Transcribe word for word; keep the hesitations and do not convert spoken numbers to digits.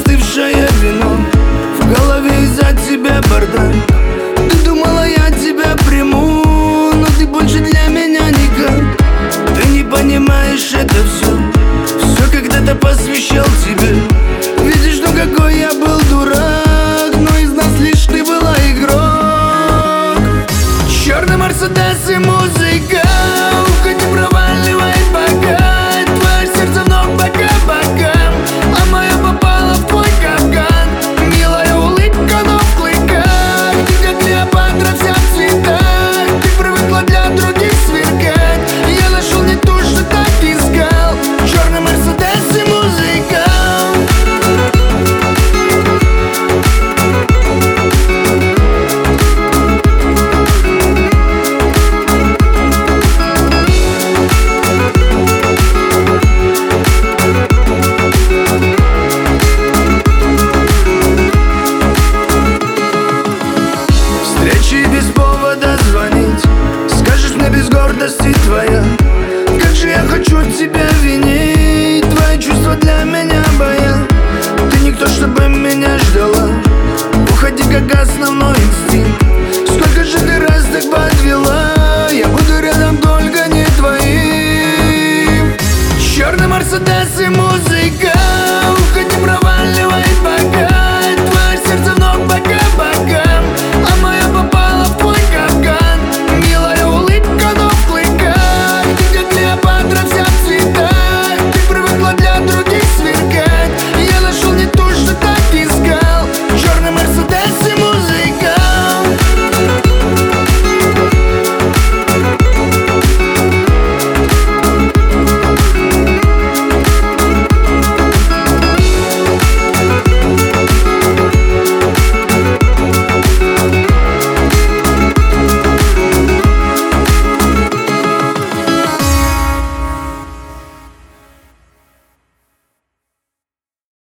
остывшее вино. В голове из-за тебя бардак. Ты думала, я тебя приму, но ты больше для меня никак. Ты не понимаешь это все. Все когда-то посвящал тебе. Видишь, ну какой я был дурак, но из нас лишь ты была игрок. Черный Мерседес и музыка, уходи, проваливай пока. Твое сердце вновь пока-пока, а моя попала в твой капкан. Милая улыбка, но в клыках. Ты как Клеопатра, вся в цветах. Ты привыкла для других сверкать. Я нашел не то, что так искал. Черный Мерседес и музыка. Встречи без повода звонить, скажешь мне без гордости твоя. Как же я хочу тебя винить, твои чувства для меня боя. Ты никто, чтобы меня ждала. Уходи как основной